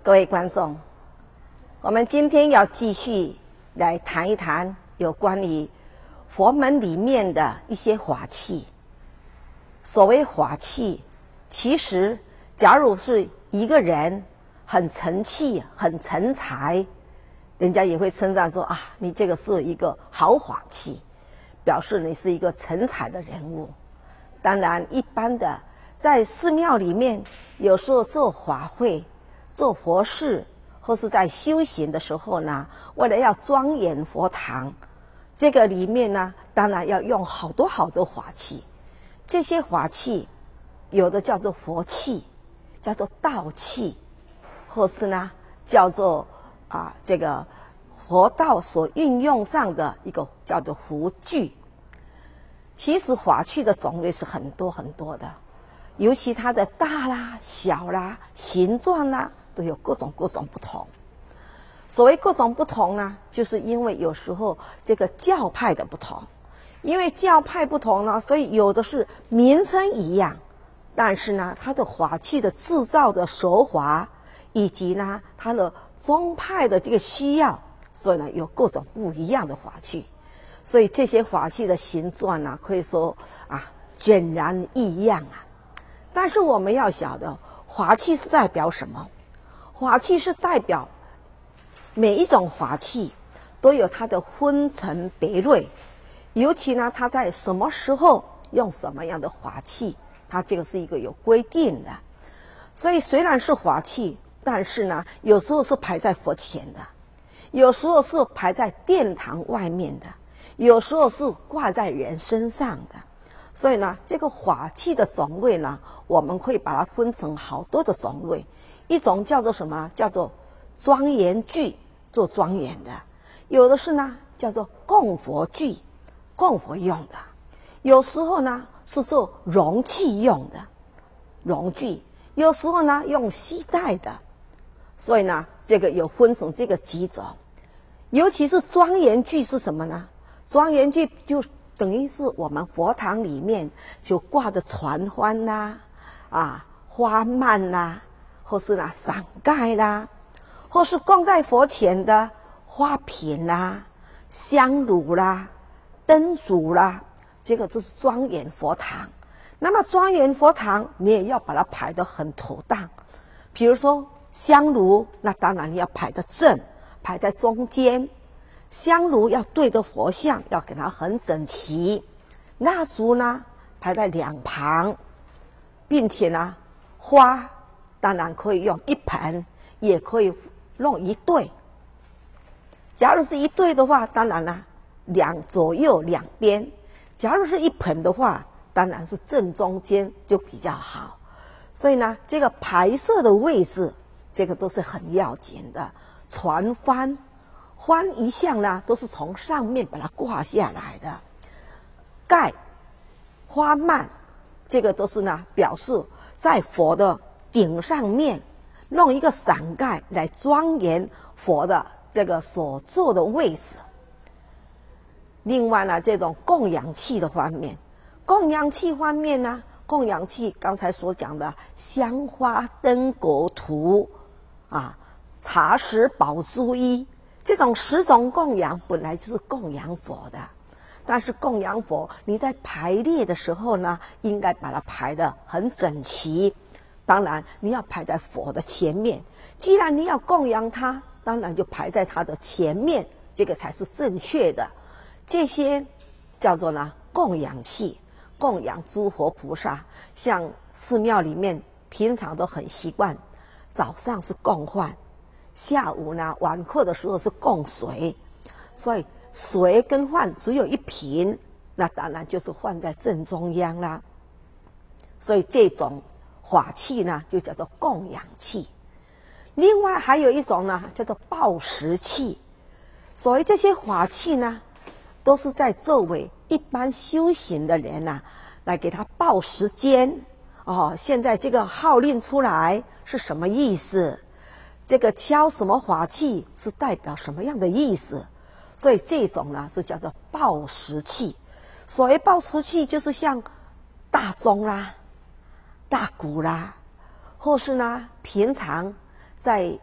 各位观众，我们今天要继续来谈一谈有关于佛门里面的一些法器。所谓法器，其实假如是一个人很成器、很成才，人家也会称赞说啊，你这个是一个好法器，表示你是一个成才的人物。当然，一般的在寺庙里面，有时候做法会、做佛事，或是在修行的时候呢，为了要庄严佛堂，这个里面呢，当然要用好多好多法器。这些法器，有的叫做佛器，叫做道器，或是呢叫做这个佛道所运用上的一个叫做符具。其实法器的种类是很多很多的，尤其它的大啦、小啦、形状啦，都有各种各种不同。所谓各种不同呢，就是因为有时候这个教派的不同，因为教派不同呢，所以有的是名称一样，但是呢，它的法器的制造的手法，以及呢它的宗派的这个需要，所以呢有各种不一样的法器。所以这些法器的形状呢，可以说全然异样啊。但是我们要晓得，法器是代表什么？法器是代表每一种法器都有它的分层别类，尤其呢，它在什么时候用什么样的法器，它这个是一个有规定的。所以虽然是法器，但是呢，有时候是排在佛前的，有时候是排在殿堂外面的，有时候是挂在人身上的。所以呢，这个法器的种类呢，我们可以把它分成好多的种类。一种叫做什么？叫做庄严具，做庄严的；有的是呢叫做供佛具，供佛用的；有时候呢是做容器用的，容具；有时候呢用携带的。所以呢，这个有分成这个几种。尤其是庄严具是什么呢？庄严具就等于是我们佛堂里面就挂的传幡啦、花蔓啦，或是伞盖啦，或是供在佛前的花瓶啦、香炉啦、灯烛啦，这个就是庄严佛堂。那么庄严佛堂，你也要把它排得很妥当。比如说香炉，那当然你要排得正，排在中间。香炉要对着佛像，要给它很整齐。蜡烛呢，排在两旁，并且呢，花当然可以用一盆，也可以弄一对。假如是一对的话，当然啦，左右两边；假如是一盆的话，当然是正中间就比较好。所以呢，这个排设的位置，这个都是很要紧的。传幡，幡一向呢都是从上面把它挂下来的。盖、花蔓，这个都是呢表示在佛的顶上面弄一个伞盖来庄严佛的这个所坐的位置。另外呢，这种供养器的方面，供养器方面呢，供养器刚才所讲的香花灯果图茶食宝珠衣，这种10种供养本来就是供养佛的。但是供养佛，你在排列的时候呢，应该把它排得很整齐。当然，你要排在佛的前面。既然你要供养他，当然就排在他的前面，这个才是正确的。这些叫做呢供养器，供养诸佛菩萨。像寺庙里面平常都很习惯，早上是供饭，下午呢晚课的时候是供水，所以水跟饭只有一瓶，那当然就是放在正中央啦。所以这种法器呢就叫做供养器。另外还有一种呢叫做报时器。所谓这些法器呢，都是在作为一般修行的人来给他报时间。现在这个号令出来是什么意思？这个敲什么法器是代表什么样的意思？所以这种呢是叫做报时器。所谓报时器，就是像大钟啦、大鼓啦，或是呢平常在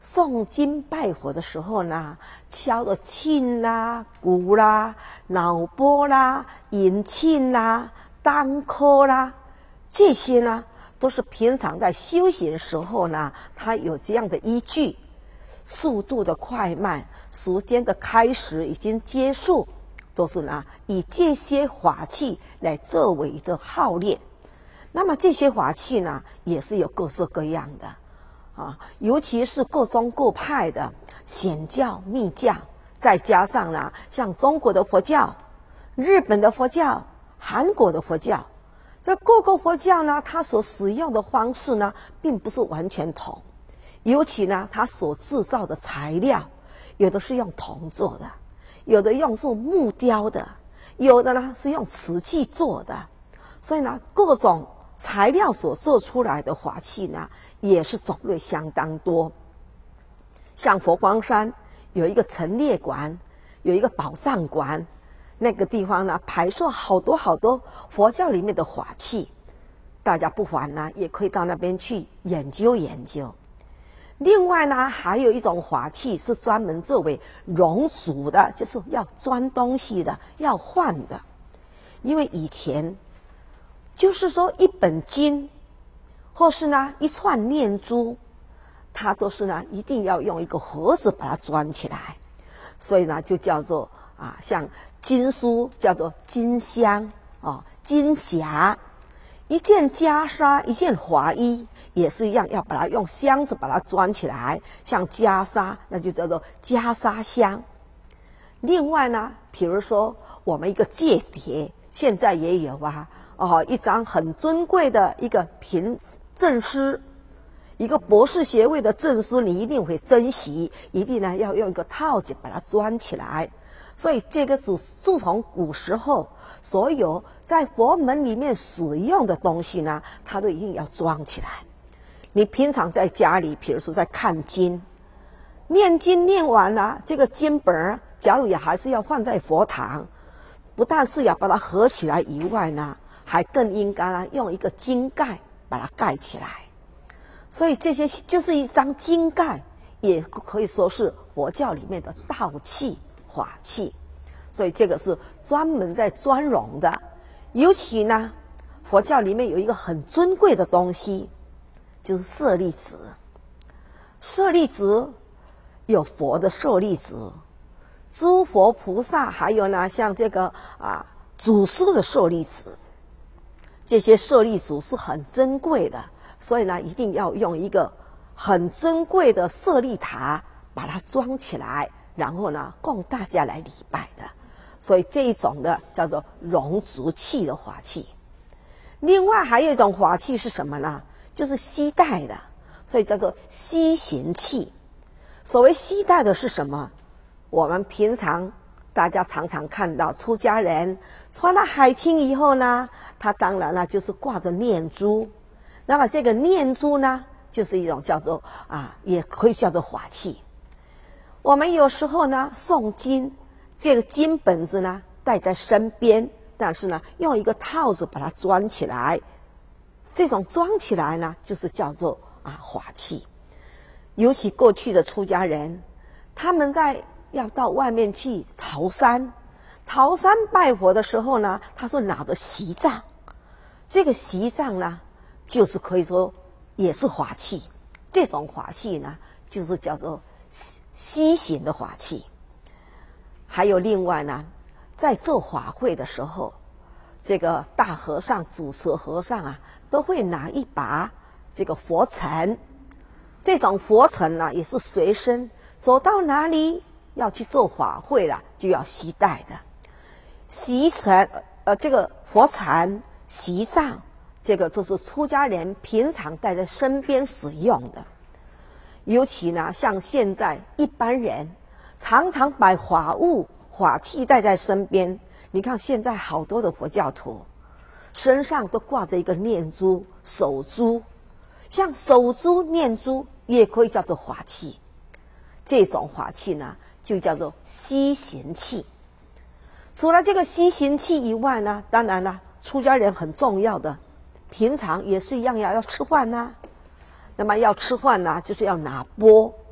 诵经拜佛的时候呢，敲的磬啦、鼓啦、脑波啦、引磬啦、当科啦，这些呢都是平常在修行的时候呢，它有这样的依据，速度的快慢、时间的开始已经结束，都是呢以这些法器来作为的号练。那么这些法器呢，也是有各式各样的啊，尤其是各宗各派的显教、密教，再加上呢，像中国的佛教、日本的佛教、韩国的佛教，这各个佛教呢，它所使用的方式呢，并不是完全同。尤其呢，它所制造的材料，有的是用铜做的，有的用是木雕的，有的呢是用瓷器做的。所以呢，各种材料所做出来的法器呢，也是种类相当多。像佛光山有一个陈列馆，有一个宝藏馆，那个地方呢排设好多好多佛教里面的法器，大家不妨呢也可以到那边去研究研究。另外呢，还有一种法器是专门作为熔铸的，就是要钻东西的，要换的。因为以前就是说一本经或是呢一串念珠，它都是呢一定要用一个盒子把它装起来，所以呢就叫做像经书叫做经箱经匣，一件袈裟一件华衣也是一样，要把它用箱子把它装起来，像袈裟那就叫做袈裟箱。另外呢，比如说我们一个戒牒，现在也有一张很尊贵的一个证书，一个博士学位的证书，你一定会珍惜，一定呢要用一个套子把它装起来。所以这个自从古时候，所有在佛门里面使用的东西呢，它都一定要装起来。你平常在家里，比如说在看经、念经念完了，这个经本假如也还是要放在佛堂，不但是要把它合起来以外呢，还更应该呢用一个经盖把它盖起来。所以这些就是一张经盖，也可以说是佛教里面的道器法器。所以这个是专门在专容的。尤其呢，佛教里面有一个很尊贵的东西，就是舍利子。舍利子有佛的舍利子，诸佛菩萨，还有呢像这个祖师的舍利子，这些舍利子是很珍贵的，所以呢一定要用一个很珍贵的舍利塔把它装起来，然后呢供大家来礼拜的。所以这一种的叫做熔铸器的法器。另外还有一种法器是什么呢？就是携带的，所以叫做西行器。所谓携带的是什么？我们平常大家常常看到出家人穿了海青以后呢，他当然了就是挂着念珠。那么这个念珠呢，就是一种叫做也可以叫做法器。我们有时候呢诵经，这个经本子呢带在身边，但是呢用一个套子把它装起来，这种装起来呢就是叫做法器。尤其过去的出家人，他们在要到外面去朝山拜佛的时候呢，他是拿着席杖，这个席杖呢就是可以说也是法器。这种法器呢就是叫做西行的法器。还有另外呢，在做法会的时候，这个大和尚、主持和尚都会拿一把这个佛尘。这种佛尘呢也是随身，走到哪里要去做法会了，就要携带的。席尘这个佛尘、席杖，这个就是出家人平常带在身边使用的。尤其呢，像现在一般人常常把法物、法器带在身边。你看现在好多的佛教徒身上都挂着一个念珠、手珠，像手珠、念珠也可以叫做法器。这种法器呢就叫做西行器。除了这个西行器以外呢，当然了，出家人很重要的，平常也是一样要吃饭那么要吃饭就是要拿钵。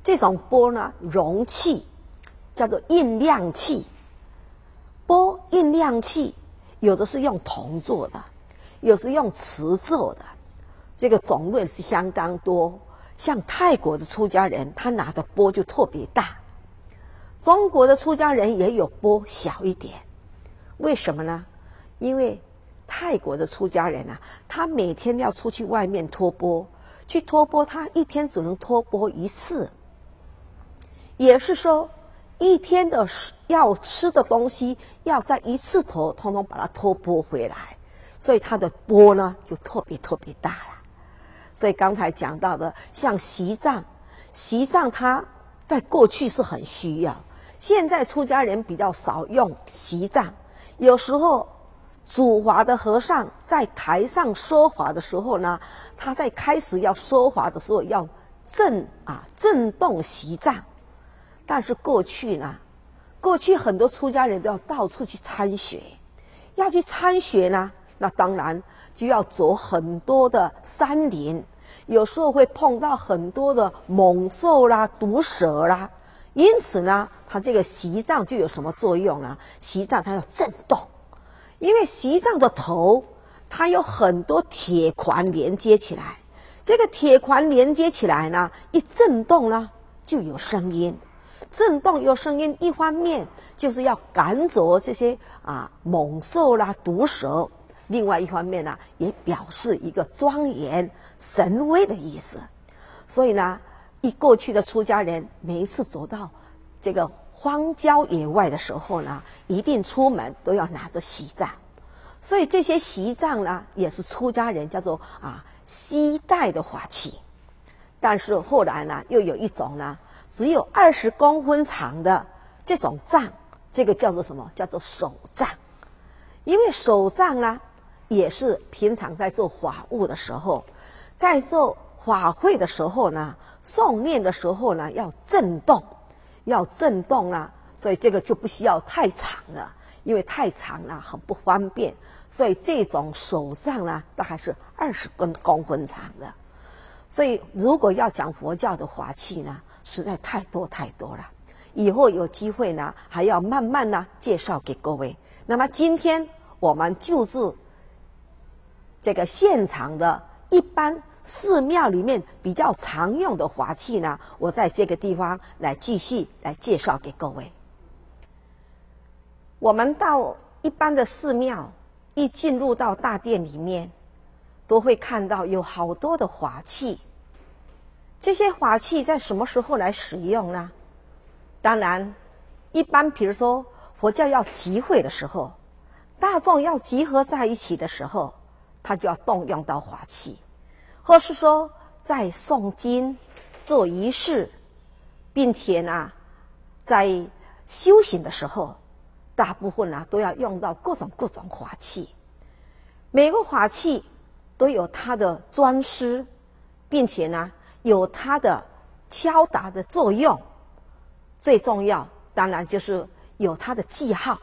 这种钵呢，容器叫做印量器。钵印量器有的是用铜做的，有时用瓷做的，这个种类是相当多。像泰国的出家人，他拿的钵就特别大。中国的出家人也有钵小一点，为什么呢？因为泰国的出家人啊，他每天要出去外面托钵，去托钵，他一天只能托钵一次，也是说一天的要吃的东西要在一次头通通把它托钵回来，所以他的钵呢就特别大了。所以刚才讲到的像席帐它在过去是很需要，现在出家人比较少用席帐。有时候主法的和尚在台上说法的时候呢，他在开始要说法的时候要震动席帐。但是过去很多出家人都要到处去参学，要去参学呢，那当然就要走很多的山林，有时候会碰到很多的猛兽啦、毒蛇啦，因此呢，它这个席帐就有什么作用呢？席帐它要震动，因为席帐的头它有很多铁环连接起来，这个铁环连接起来呢，一震动呢就有声音。震动有声音，一方面就是要赶走这些猛兽啦、毒蛇，另外一方面呢，也表示一个庄严神威的意思。所以呢，过去的出家人每一次走到这个荒郊野外的时候呢，一定出门都要拿着席帐，所以这些席帐呢，也是出家人叫做携带的法器。但是后来呢，又有一种呢，只有20公分长的这种帐，这个叫做什么？叫做手帐。因为手帐呢，也是平常在做法务的时候，在做法会的时候呢，诵念的时候呢，要震动呢，所以这个就不需要太长了，因为太长了很不方便，所以这种手帐呢，大概是20公分长的。所以如果要讲佛教的法器呢，实在太多了，以后有机会呢，还要慢慢呢介绍给各位。那么今天我们就是这个现场的一般寺庙里面比较常用的法器呢，我在这个地方来继续来介绍给各位。我们到一般的寺庙，一进入到大殿里面，都会看到有好多的法器。这些法器在什么时候来使用呢？当然，一般比如说佛教要集会的时候，大众要集合在一起的时候，他就要动用到法器，或是说在诵经、做仪式，并且呢，在修行的时候，大部分呢都要用到各种法器。每个法器都有它的专师，并且呢有它的敲打的作用。最重要当然就是有它的记号。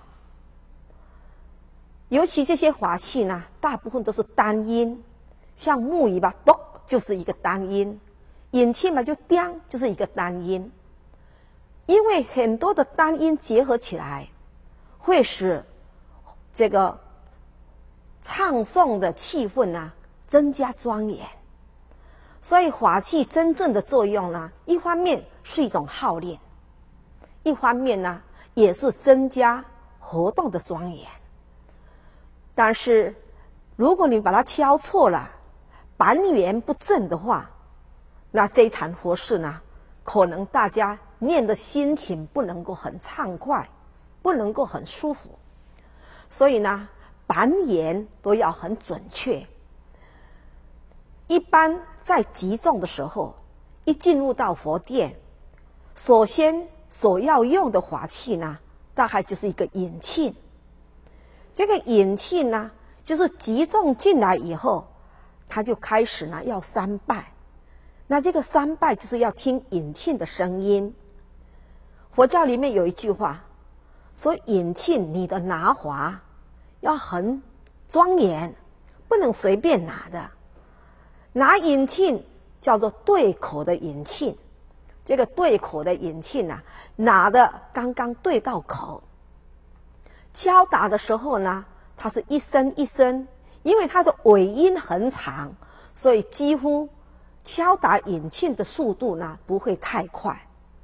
尤其这些法器呢，大部分都是单音，像木鱼吧，咚就是一个单音；引器嘛，就叮就是一个单音。因为很多的单音结合起来，会使这个唱诵的气氛呢增加庄严。所以法器真正的作用呢，一方面是一种号令，一方面呢也是增加活动的庄严。但是如果你把它敲错了，板缘不正的话，那这一坛佛事呢，可能大家念的心情不能够很畅快，不能够很舒服。所以呢，板缘都要很准确。一般在集众的时候，一进入到佛殿，首先所要用的法器呢，大概就是一个引磬。这个引磬呢，就是集众进来以后，他就开始呢要三拜。那这个三拜就是要听引磬的声音。佛教里面有一句话说，引磬你的拿法要很庄严，不能随便拿的。拿引磬叫做对口的引磬， 这个对口的引磬啊，拿的刚刚对到口。敲打的时候呢，它是一声一声，因为它的尾音很长，所以几乎敲打引磬的速度呢不会太快。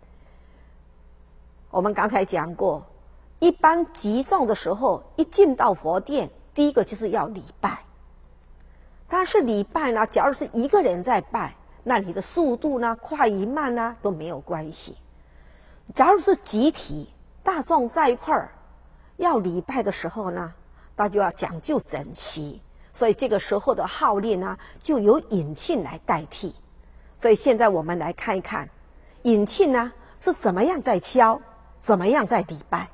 我们刚才讲过，一般集众的时候，一进到佛殿，第一个就是要礼拜。但是礼拜呢，假如是一个人在拜，那你的速度呢，快与慢呢都没有关系。假如是集体大众在一块儿要礼拜的时候呢，那就要讲究整齐，所以这个时候的号令呢，就由引磬来代替。所以现在我们来看一看，引磬呢是怎么样在敲，怎么样在礼拜。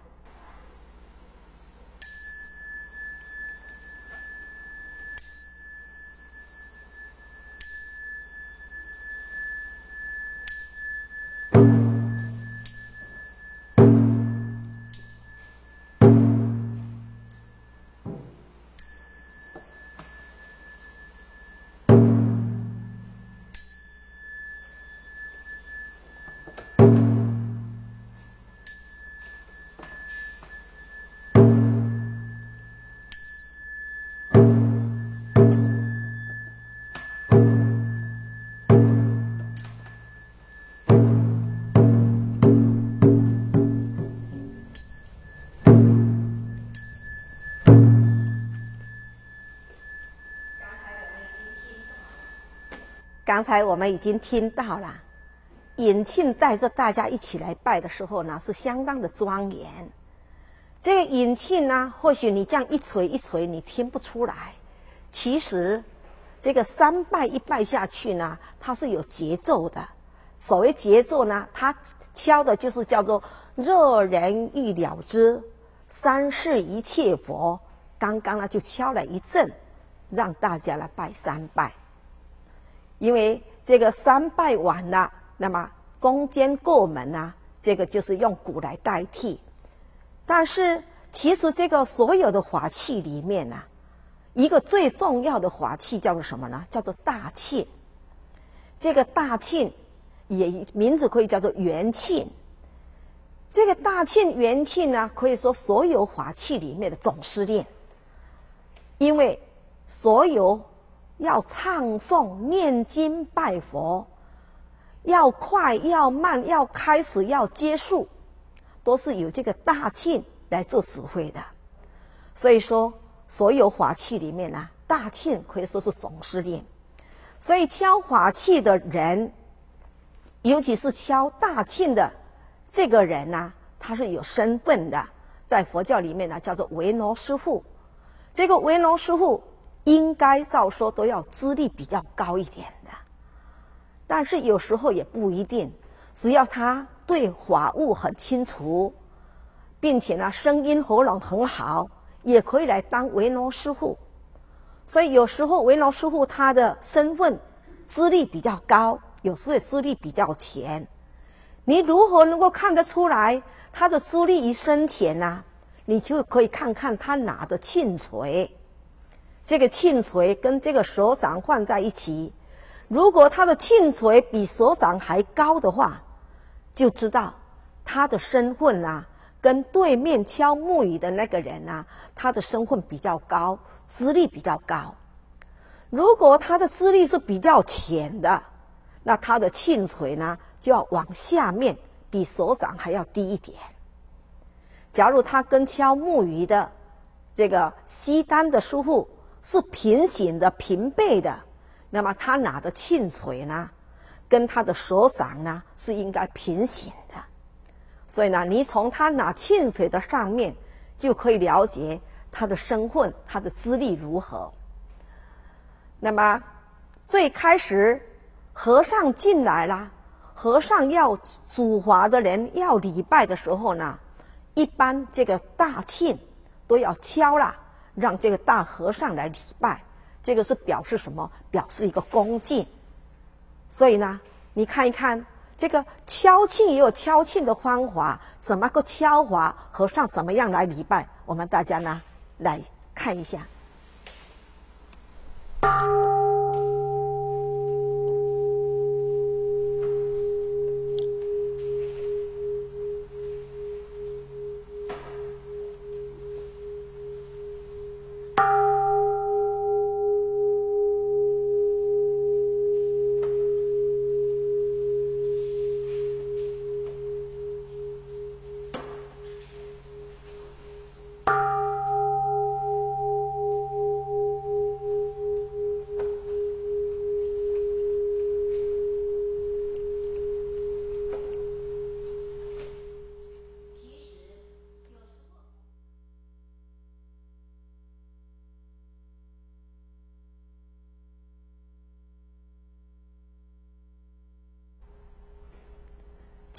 刚才我们已经听到了，引磬带着大家一起来拜的时候呢，是相当的庄严。这个引磬呢，或许你这样一锤一锤，你听不出来。其实，这个三拜一拜下去呢，它是有节奏的。所谓节奏呢，它敲的就是叫做“热人欲了之，三世一切佛”。刚刚呢，就敲了一阵，让大家来拜三拜。因为这个三拜完了，那么中间过门啊，这个就是用鼓来代替。但是其实这个所有的法器里面啊，一个最重要的法器叫做什么呢？叫做大磬。这个大磬也名字可以叫做圆磬。这个大磬圆磬呢，可以说所有法器里面的总司令，因为所有要唱诵、念经、拜佛，要快、要慢、要开始、要结束，都是由这个大磬来做指挥的。所以说，所有法器里面呢，大磬可以说是总司令。所以敲法器的人，尤其是敲大磬的这个人呢，他是有身份的，在佛教里面呢叫做维罗师父。这个维罗师父应该照说都要资历比较高一点的，但是有时候也不一定，只要他对法务很清楚，并且呢声音喉咙很好，也可以来当维罗师父。所以有时候维罗师父他的身份资历比较高，有时候资历比较浅。你如何能够看得出来他的资历一深浅呢？你就可以看看他拿的磬锤。这个磬锤跟这个手掌放在一起，如果他的磬锤比手掌还高的话，就知道他的身份啊，跟对面敲木鱼的那个人啊，他的身份比较高，资历比较高。如果他的资历是比较浅的，那他的磬锤呢，就要往下面，比手掌还要低一点。假如他跟敲木鱼的这个西单的师傅是平行的、平背的，那么他拿的磬锤呢，跟他的手掌呢是应该平行的。所以呢，你从他拿磬锤的上面就可以了解他的身份、他的资历如何。那么最开始和尚进来了，和尚要主法的人要礼拜的时候呢，一般这个大磬都要敲了，让这个大和尚来礼拜。这个是表示什么？表示一个恭敬。所以呢，你看一看这个敲磬也有敲磬的方法，怎么个敲法？和尚怎么样来礼拜？我们大家呢来看一下。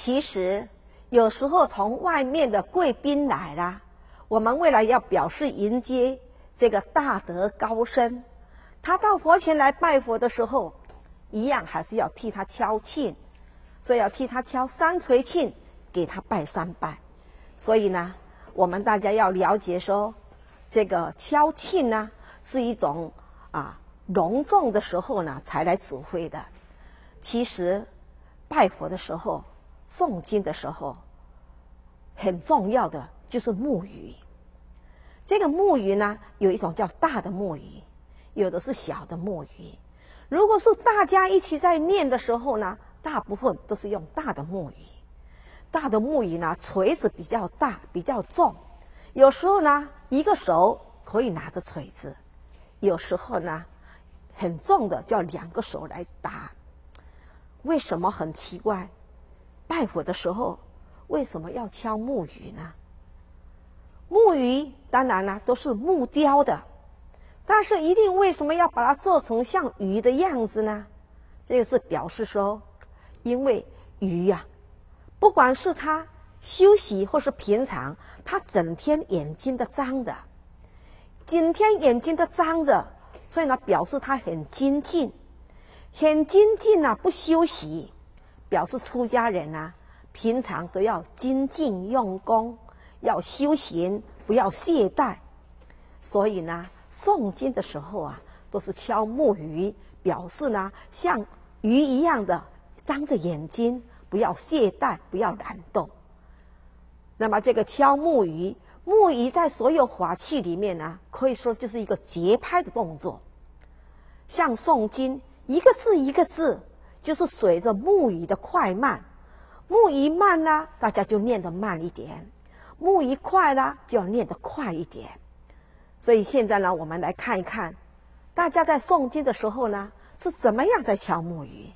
其实有时候从外面的贵宾来啦，我们为了要表示迎接这个大德高僧，他到佛前来拜佛的时候，一样还是要替他敲磬，所以要替他敲3锤磬，给他拜3拜。所以呢，我们大家要了解说，这个敲磬呢是一种隆重的时候呢才来指挥的。其实拜佛的时候、诵经的时候，很重要的就是木鱼。这个木鱼呢，有一种叫大的木鱼，有的是小的木鱼。如果是大家一起在念的时候呢，大部分都是用大的木鱼。大的木鱼呢，锤子比较大，比较重。有时候呢，一个手可以拿着锤子；有时候呢，很重的就要2个手来打。为什么很奇怪？拜佛的时候为什么要敲木鱼呢？木鱼当然呢都是木雕的，但是一定为什么要把它做成像鱼的样子呢？这个是表示说，因为鱼呀，不管是它休息或是平常，它整天眼睛都张的，整天眼睛都张着，所以呢表示它很精进，很精进啊，不休息，表示出家人啊平常都要精进用功，要修行，不要懈怠。所以呢，诵经的时候啊，都是敲木鱼，表示呢像鱼一样的张着眼睛，不要懈怠，不要懒惰。那么这个敲木鱼，木鱼在所有法器里面呢，可以说就是一个节拍的动作。像诵经，一个字一个字，就是随着木鱼的快慢。木鱼慢呢，大家就念得慢一点；木鱼快呢，就要念得快一点。所以现在呢，我们来看一看，大家在诵经的时候呢，是怎么样在敲木鱼。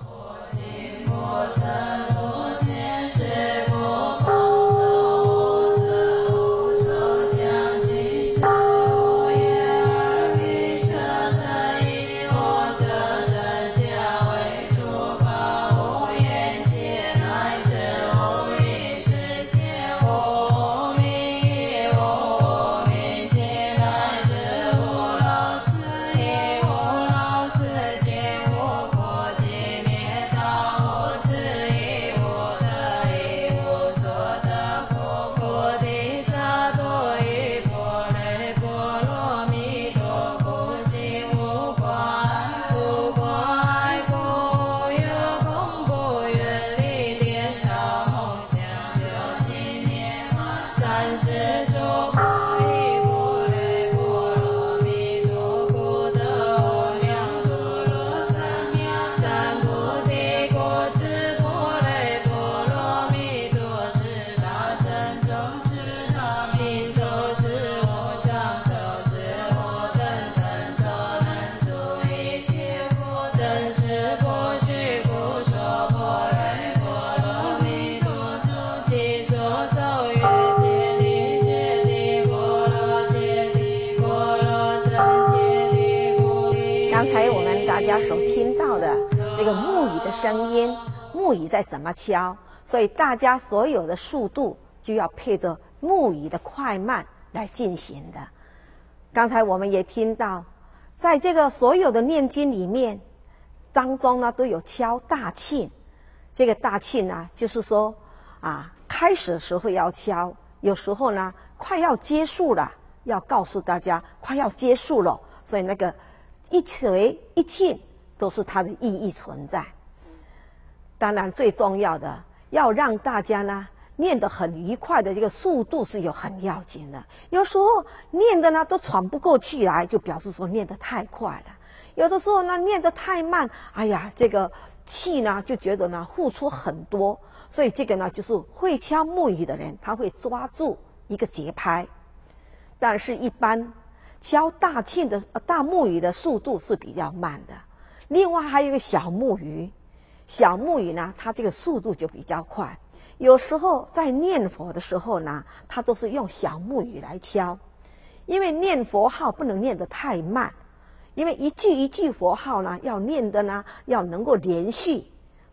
刚才我们大家所听到的这个木鱼的声音，木鱼在怎么敲，所以大家所有的速度就要配着木鱼的快慢来进行的。刚才我们也听到，在这个所有的念经里面当中呢，都有敲大磬。这个大磬呢，就是说开始的时候要敲，有时候呢快要结束了，要告诉大家快要结束了，所以那个一锤一磬都是它的意义存在。当然最重要的，要让大家呢念得很愉快的这个速度是有很要紧的。有时候念的呢都喘不过气来，就表示说念得太快了。有的时候呢念得太慢，这个气呢就觉得呢付出很多。所以这个呢就是会敲木鱼的人，他会抓住一个节拍。但是一般敲大磬的大木鱼的速度是比较慢的。另外还有一个小木鱼，小木鱼呢它这个速度就比较快。有时候在念佛的时候呢，它都是用小木鱼来敲，因为念佛号不能念得太慢，因为一句一句佛号呢要念的呢要能够连续，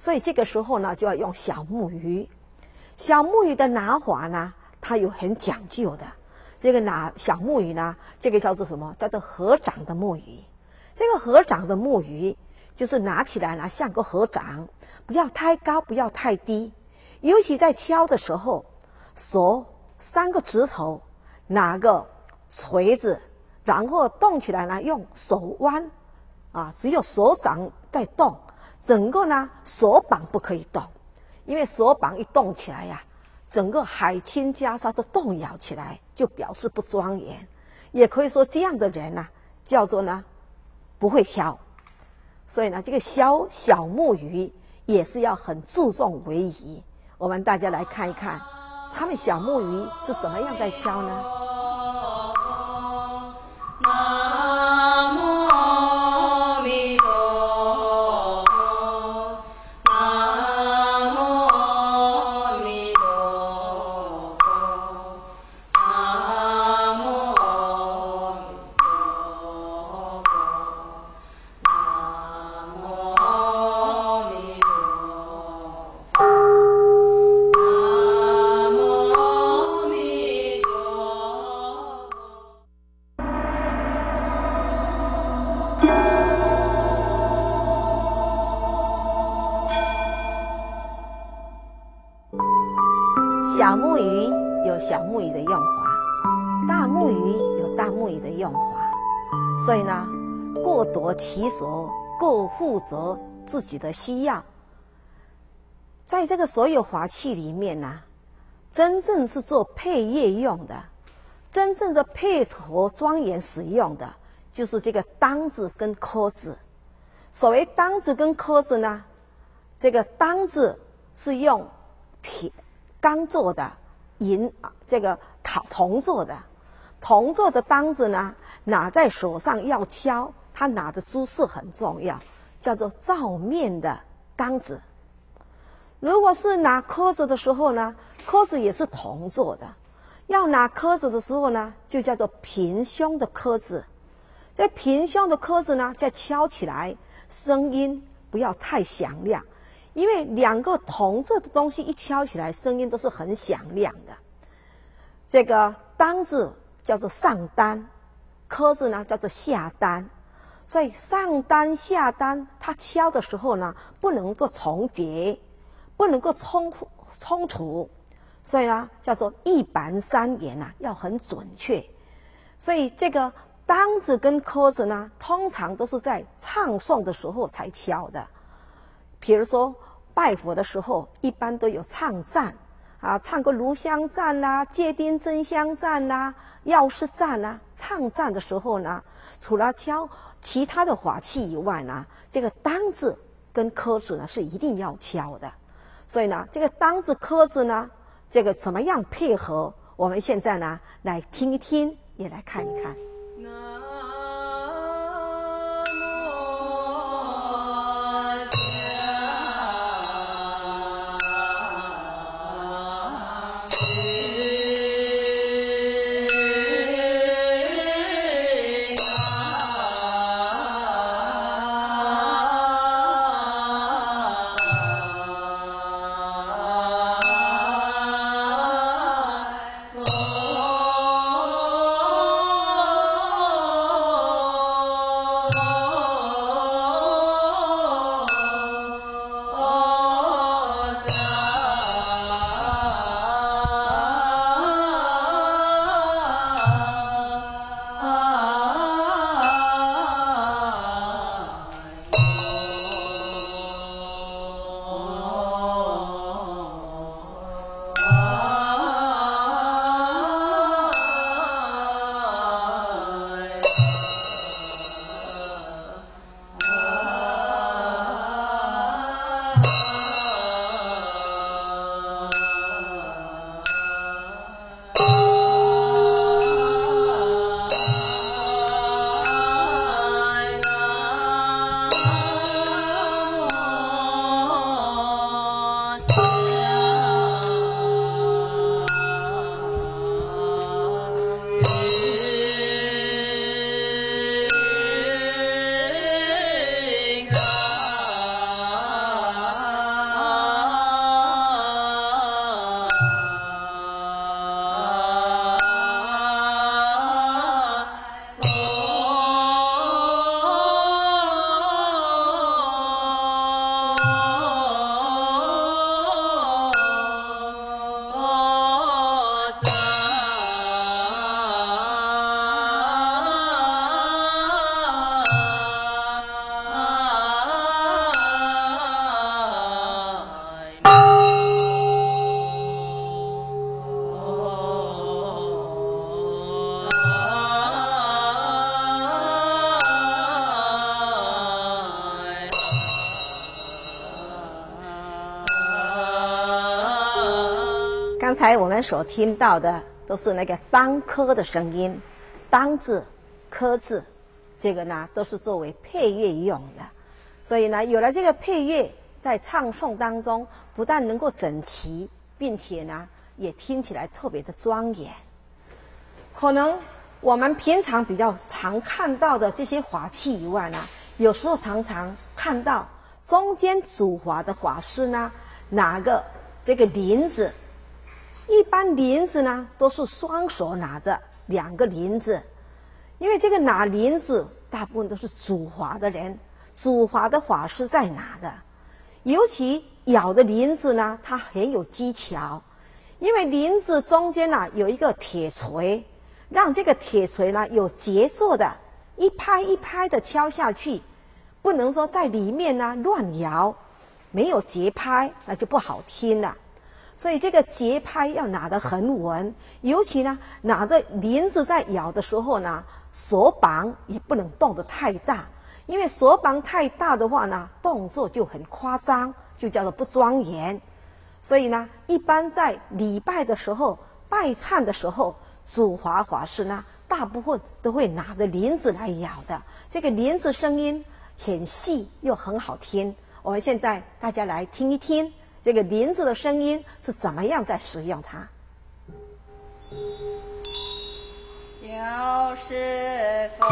所以这个时候呢，就要用小木鱼。小木鱼的拿法呢，它有很讲究的。这个拿小木鱼呢，这个叫做什么？叫做合掌的木鱼。这个合掌的木鱼，就是拿起来呢像个合掌，不要太高，不要太低。尤其在敲的时候，手3个指头拿个锤子，然后动起来呢，用手腕只有手掌在动，整个呢手膀不可以动，因为手膀一动起来呀，整个海青袈裟都动摇起来，就表示不庄严。也可以说这样的人呢，叫做呢不会敲。所以呢，这个小木鱼也是要很注重礼仪。我们大家来看一看，他们小木鱼是怎么样在敲呢？小木鱼有小木鱼的用法，大木鱼有大木鱼的用法，所以呢，各夺其所，各负责自己的需要。在这个所有法器里面呢，真正是做配乐用的，真正的配合庄严使用的，就是这个当字跟科字。所谓当字跟科字呢，这个当字是用钢做的，这个铜做的。铜做的当子呢，拿在手上要敲，它拿的姿势很重要，叫做照面的钢子。如果是拿科子的时候呢，科子也是铜做的，要拿科子的时候呢，就叫做平胸的科子。这平胸的科子呢，再敲起来，声音不要太响亮。因为2个铜做的东西一敲起来，声音都是很响亮的。这个当字叫做上单，科字呢叫做下单。所以上单下单，它敲的时候呢，不能够重叠，不能够冲突，所以呢叫做一板三眼要很准确。所以这个当字跟科字呢，通常都是在唱诵的时候才敲的。比如说拜佛的时候，一般都有唱赞唱个炉香赞戒丁真香赞药师赞唱赞的时候呢，除了敲其他的法器以外呢，这个当字跟科字呢是一定要敲的。所以呢，这个当字科字呢，这个怎么样配合，我们现在呢来听一听，也来看一看。 刚才我们所听到的都是那个当科的声音，当字、科字，这个呢都是作为配乐用的。所以呢，有了这个配乐，在唱诵当中不但能够整齐，并且呢也听起来特别的庄严。可能我们平常比较常看到的这些法器以外呢，有时候常常看到中间主法的法师呢拿个这个铃子，一般铃子呢都是双手拿着2个铃子，因为这个拿铃子大部分都是主法的人，主法的法师在拿的。尤其咬的铃子呢，它很有技巧，因为铃子中间呢有一个铁锤，让这个铁锤呢有节奏的一拍一拍的敲下去，不能说在里面呢乱摇，没有节拍那就不好听了。所以这个节拍要拿得很稳，尤其呢拿着铃子在摇的时候呢，手膀也不能动得太大，因为手膀太大的话呢，动作就很夸张，就叫做不庄严。所以呢，一般在礼拜的时候、拜忏的时候，主法法师呢，大部分都会拿着铃子来摇的。这个铃子声音很细又很好听。我们现在大家来听一听这个铃子的声音是怎么样在使用它。 有是否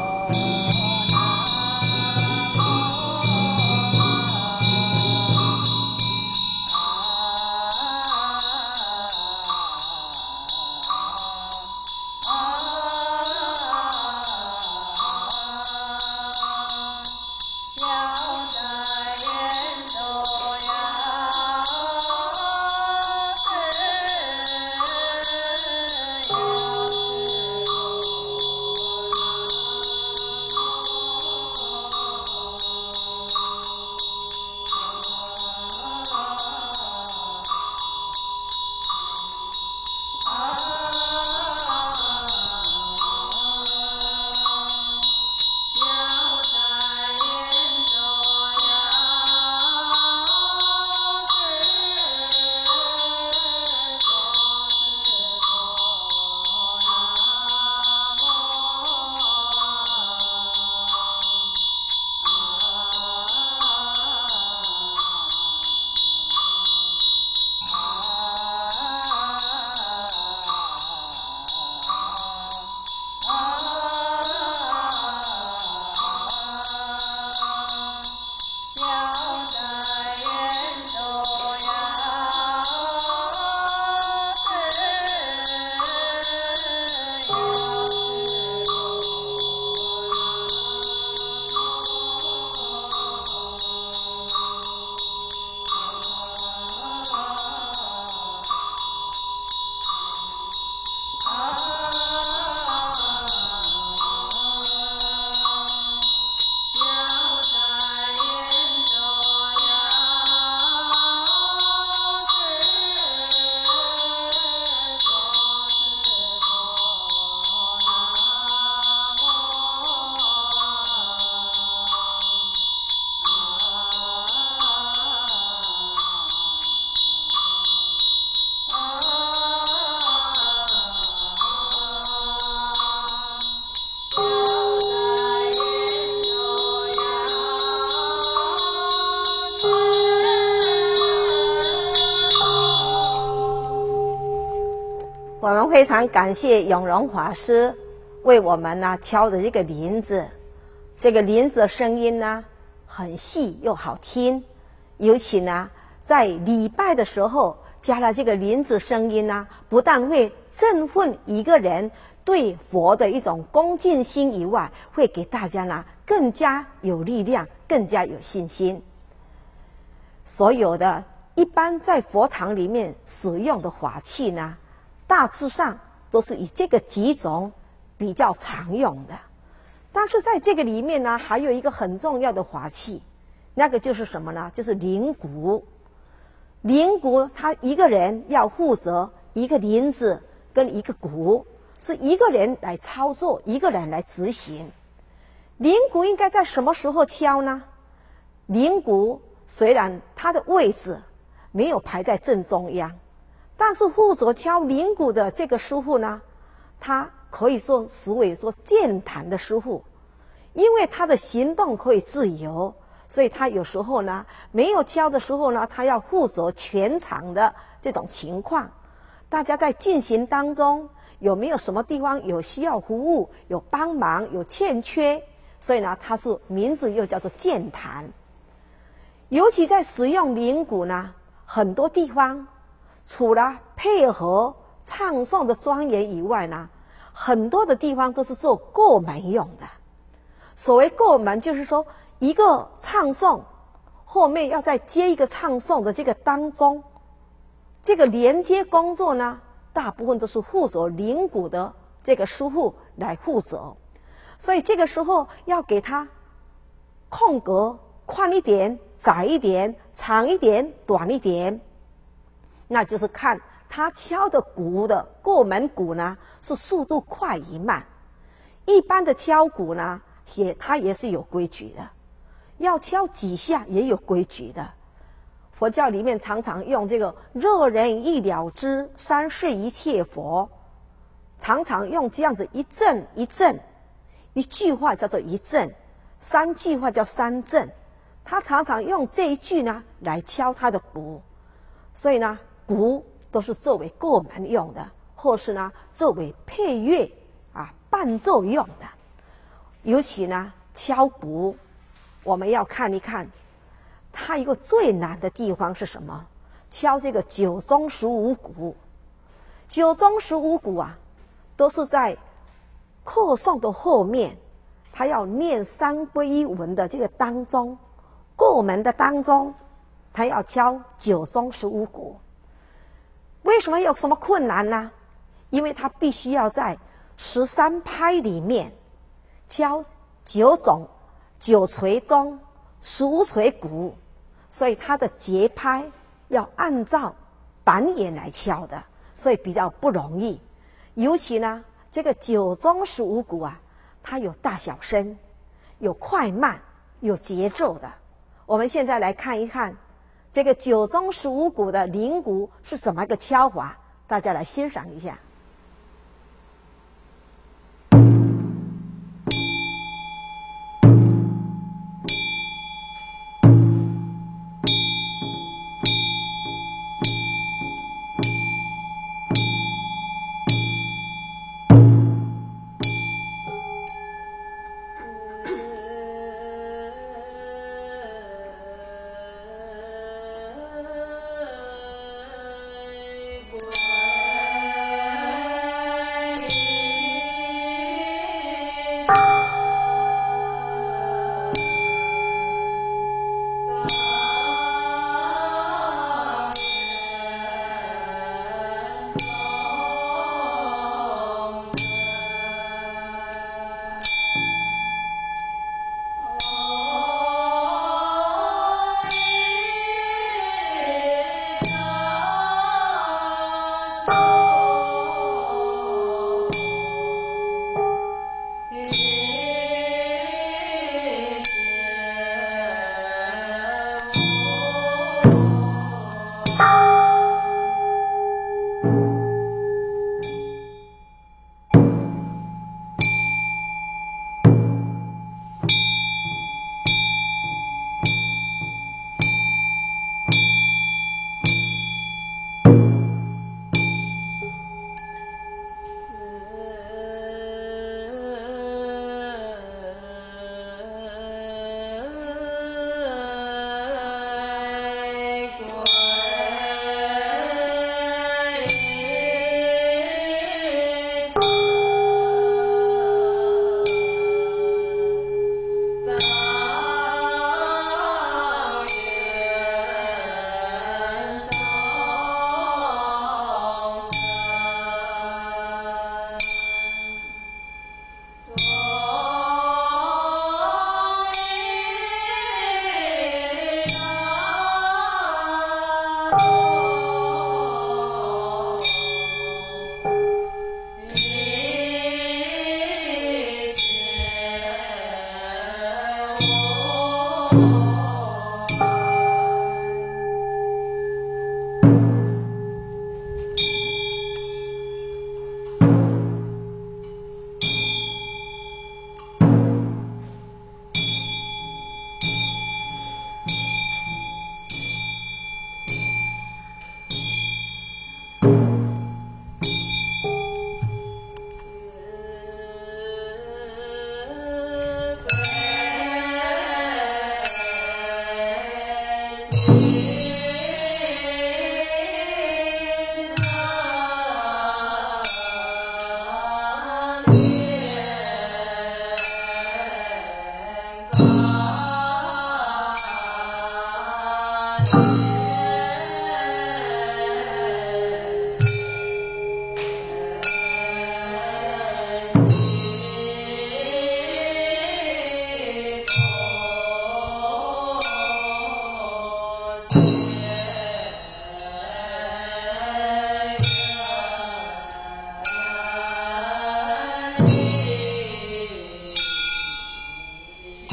我们非常感谢永荣法师为我们呢敲的这个铃子，这个铃子的声音呢很细又好听，尤其呢在礼拜的时候加了这个铃子声音呢，不但会振奋一个人对佛的一种恭敬心以外，会给大家呢更加有力量，更加有信心。所有的一般在佛堂里面使用的法器呢，大致上都是以这个几种比较常用的。但是在这个里面呢，还有一个很重要的法器，那个就是什么呢？就是铃鼓。铃鼓他一个人要负责一个铃子跟一个鼓，是一个人来操作，一个人来执行。铃鼓应该在什么时候敲呢？铃鼓虽然它的位置没有排在正中央， 但是负责敲铃鼓的这个师傅呢，他可以说实为说健谈的师傅，因为他的行动可以自由，所以他有时候呢没有敲的时候呢，他要负责全场的这种情况。大家在进行当中有没有什么地方有需要服务、有帮忙、有欠缺，所以呢，他是名字又叫做健谈。尤其在使用铃鼓呢，很多地方除了配合唱诵的庄严以外呢，很多的地方都是做过门用的。所谓过门，就是说一个唱诵后面要再接一个唱诵的这个当中，这个连接工作呢，大部分都是负责铃鼓的这个师傅来负责。所以这个时候要给他空格宽一点、窄一点、长一点、短一点，那就是看他敲的鼓的过门鼓呢是速度快与慢。一般的敲鼓呢，它也是有规矩的，要敲几下也有规矩的。佛教里面常常用这个热人一了知，三世一切佛，常常用这样子一阵一阵，一句话叫做一阵，三句话叫三阵。他常常用这一句呢来敲他的鼓，所以呢，鼓都是作为过门用的，或是呢作为配乐伴奏用的。尤其呢敲鼓，我们要看一看它一个最难的地方是什么？敲这个九中十五鼓。九中十五鼓都是在课诵的后面，他要念三皈依文的这个当中，过门的当中，他要敲九中十五鼓。为什么有什么困难呢？因为他必须要在13拍里面敲九捶钟、15捶鼓，所以它的节拍要按照板眼来敲的，所以比较不容易。尤其呢，这个九中十五鼓它有大小声，有快慢，有节奏的。我们现在来看一看这个九中十五鼓的铃鼓是怎么一个敲法，大家来欣赏一下。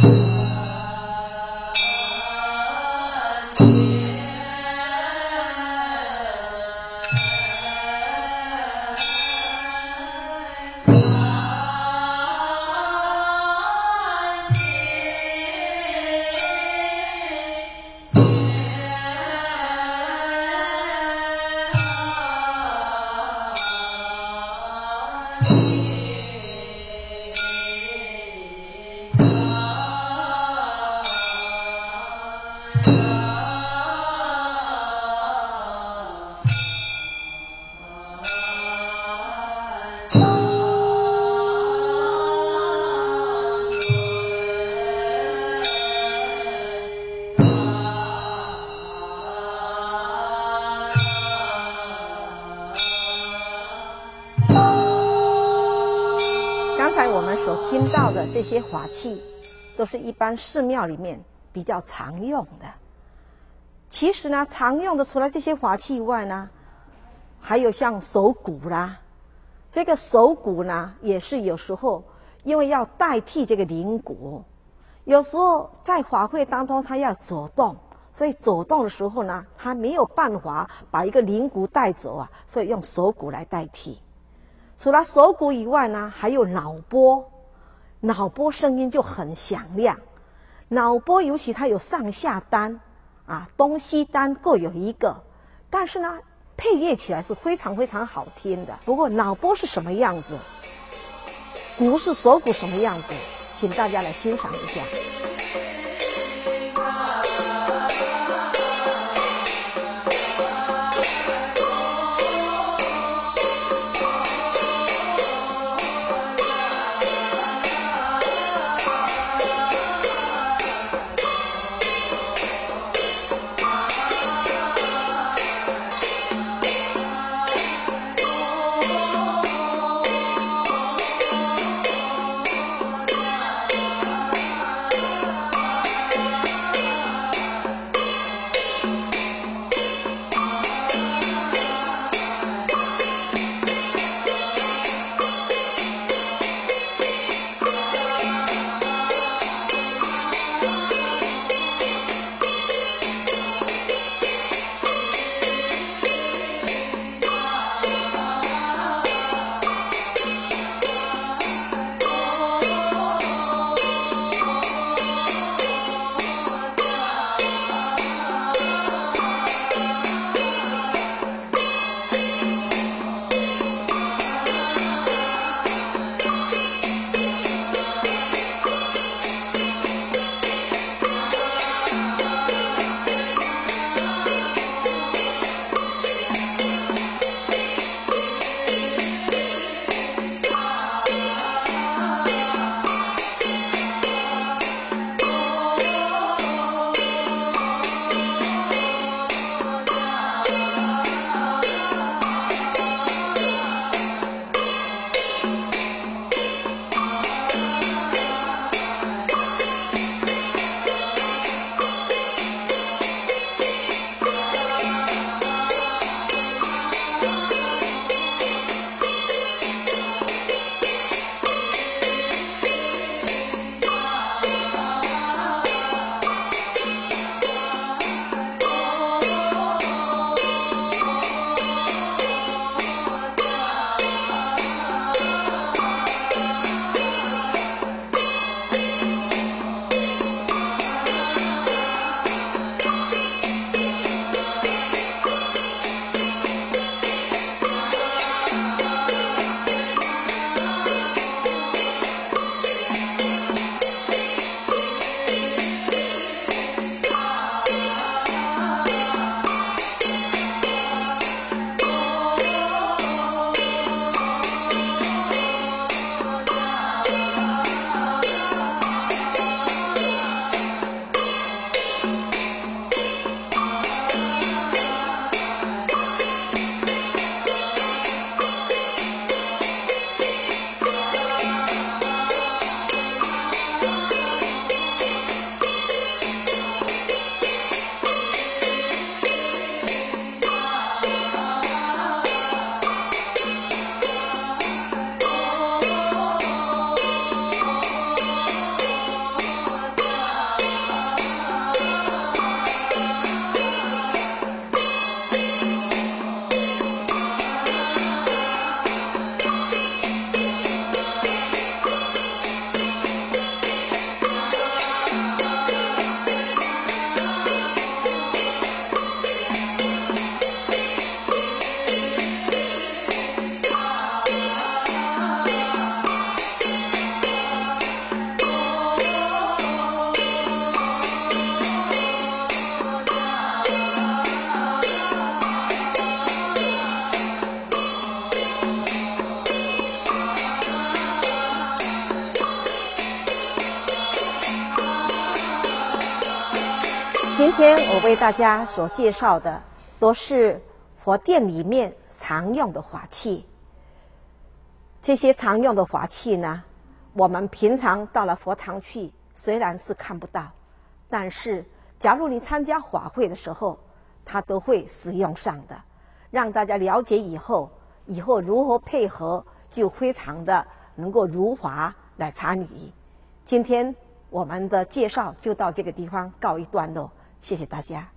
刚才我们所听到的这些法器，都是一般寺庙里面比较常用的。其实呢，常用的除了这些法器以外呢，还有像手鼓啦。这个手鼓呢，也是有时候因为要代替这个铃鼓，有时候在法会当中它要走动，所以走动的时候呢，它没有办法把一个铃鼓带走啊，所以用手鼓来代替。除了手鼓以外呢，还有脑波，脑波声音就很响亮。脑波尤其它有上下单啊，东西单各有一个，但是呢，配乐起来是非常非常好听的。不过脑波是什么样子，鼓是手鼓什么样子，请大家来欣赏一下。 今天我为大家所介绍的都是佛殿里面常用的法器。这些常用的法器呢，我们平常到了佛堂去，虽然是看不到，但是假如你参加法会的时候，它都会使用上的，让大家了解以后如何配合，就非常的能够如法来参与。今天我们的介绍就到这个地方告一段落，谢谢大家。